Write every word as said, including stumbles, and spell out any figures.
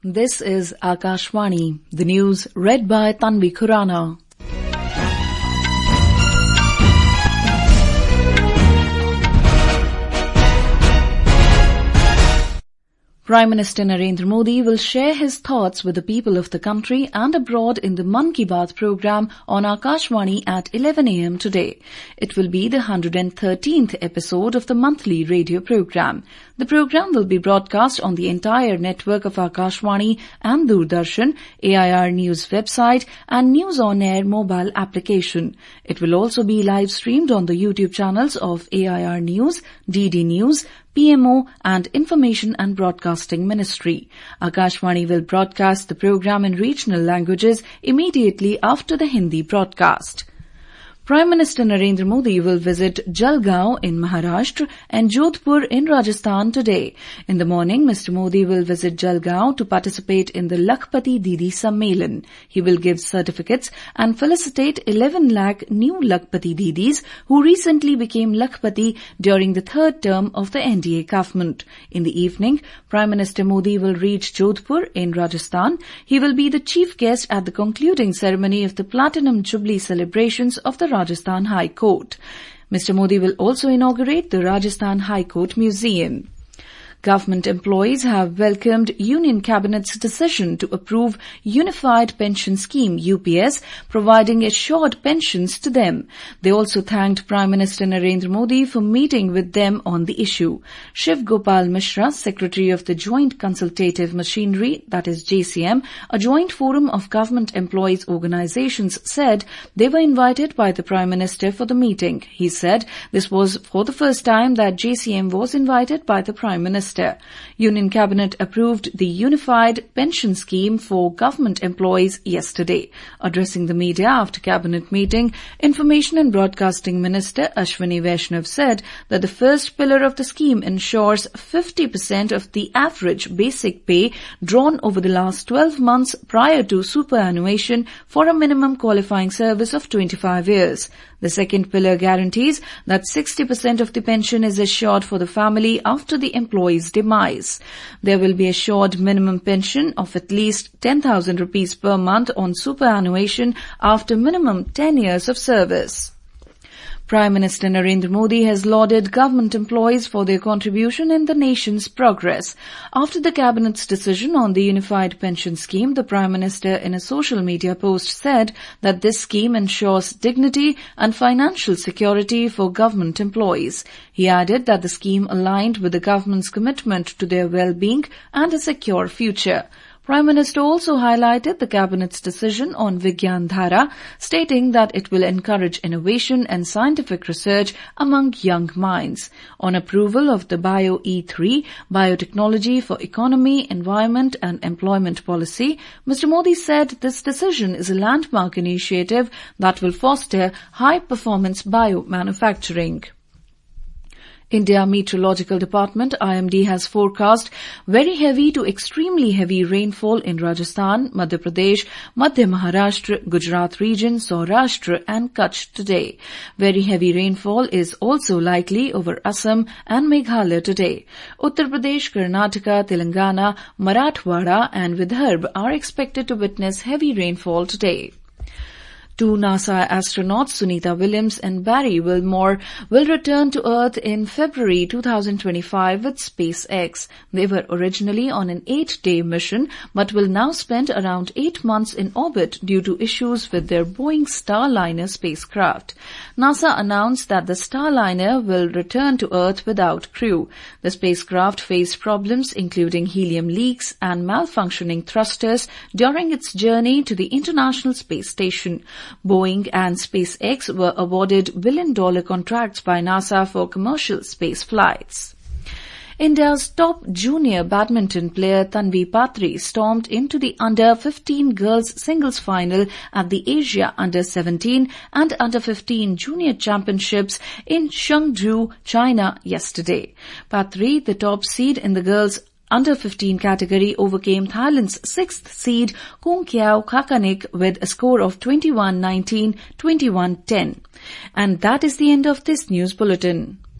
This is Akashvani, the news read by Tanvi Khurana. Prime Minister Narendra Modi will share his thoughts with the people of the country and abroad in the Mann Ki Baat program on Akashvani at eleven a m today. It will be the one hundred thirteenth episode of the monthly radio program. The program will be broadcast on the entire network of Akashvani and Doordarshan, A I R News website and News On Air mobile application. It will also be live streamed on the YouTube channels of A I R News, D D News, P M O and Information and Broadcasting Ministry. Akashvani will broadcast the program in regional languages immediately after the Hindi broadcast. Prime Minister Narendra Modi will visit Jalgaon in Maharashtra and Jodhpur in Rajasthan today. In the morning, Mister Modi will visit Jalgaon to participate in the Lakhpati Didi Sammelan. He will give certificates and felicitate eleven lakh new Lakhpati Didis who recently became Lakhpati during the third term of the N D A government. In the evening, Prime Minister Modi will reach Jodhpur in Rajasthan. He will be the chief guest at the concluding ceremony of the Platinum Jubilee celebrations of the Rajasthan High Court. Mister Modi will also inaugurate the Rajasthan High Court Museum. Government employees have welcomed Union Cabinet's decision to approve Unified Pension Scheme U P S, providing assured pensions to them. They also thanked Prime Minister Narendra Modi for meeting with them on the issue. Shiv Gopal Mishra, Secretary of the Joint Consultative Machinery, that is J C M, a joint forum of government employees organizations, said they were invited by the Prime Minister for the meeting. He said this was for the first time that J C M was invited by the Prime Minister. Union Cabinet approved the Unified Pension Scheme for government employees yesterday. Addressing the media after Cabinet meeting, Information and Broadcasting Minister Ashwini Vaishnav said that the first pillar of the scheme ensures fifty percent of the average basic pay drawn over the last twelve months prior to superannuation for a minimum qualifying service of twenty-five years. The second pillar guarantees that sixty percent of the pension is assured for the family after the employee's demise. There will be assured minimum pension of at least ten thousand rupees per month on superannuation after minimum ten years of service. Prime Minister Narendra Modi has lauded government employees for their contribution in the nation's progress. After the Cabinet's decision on the Unified Pension Scheme, the Prime Minister in a social media post said that this scheme ensures dignity and financial security for government employees. He added that the scheme aligned with the government's commitment to their well-being and a secure future. Prime Minister also highlighted the Cabinet's decision on Vigyan Dhara, stating that it will encourage innovation and scientific research among young minds. On approval of the Bio E three, Biotechnology for Economy, Environment and Employment Policy, Mister Modi said this decision is a landmark initiative that will foster high-performance bio-manufacturing. India Meteorological Department I M D has forecast very heavy to extremely heavy rainfall in Rajasthan, Madhya Pradesh, Madhya Maharashtra, Gujarat region, Saurashtra and Kutch today. Very heavy rainfall is also likely over Assam and Meghalaya today. Uttar Pradesh, Karnataka, Telangana, Marathwada and Vidarbha are expected to witness heavy rainfall today. Two NASA astronauts, Sunita Williams and Barry Wilmore, will return to Earth in February two thousand twenty-five with SpaceX. They were originally on an eight-day mission, but will now spend around eight months in orbit due to issues with their Boeing Starliner spacecraft. NASA announced that the Starliner will return to Earth without crew. The spacecraft faced problems including helium leaks and malfunctioning thrusters during its journey to the International Space Station. Boeing and SpaceX were awarded billion-dollar contracts by NASA for commercial space flights. India's top junior badminton player Tanvi Patri stormed into the under fifteen girls singles final at the Asia under seventeen and under fifteen junior championships in Chengdu, China yesterday. Patri, the top seed in the girls under fifteen category, overcame Thailand's sixth seed Kung Kiao Khakanik with a score of twenty-one nineteen, twenty-one ten. And that is the end of this news bulletin.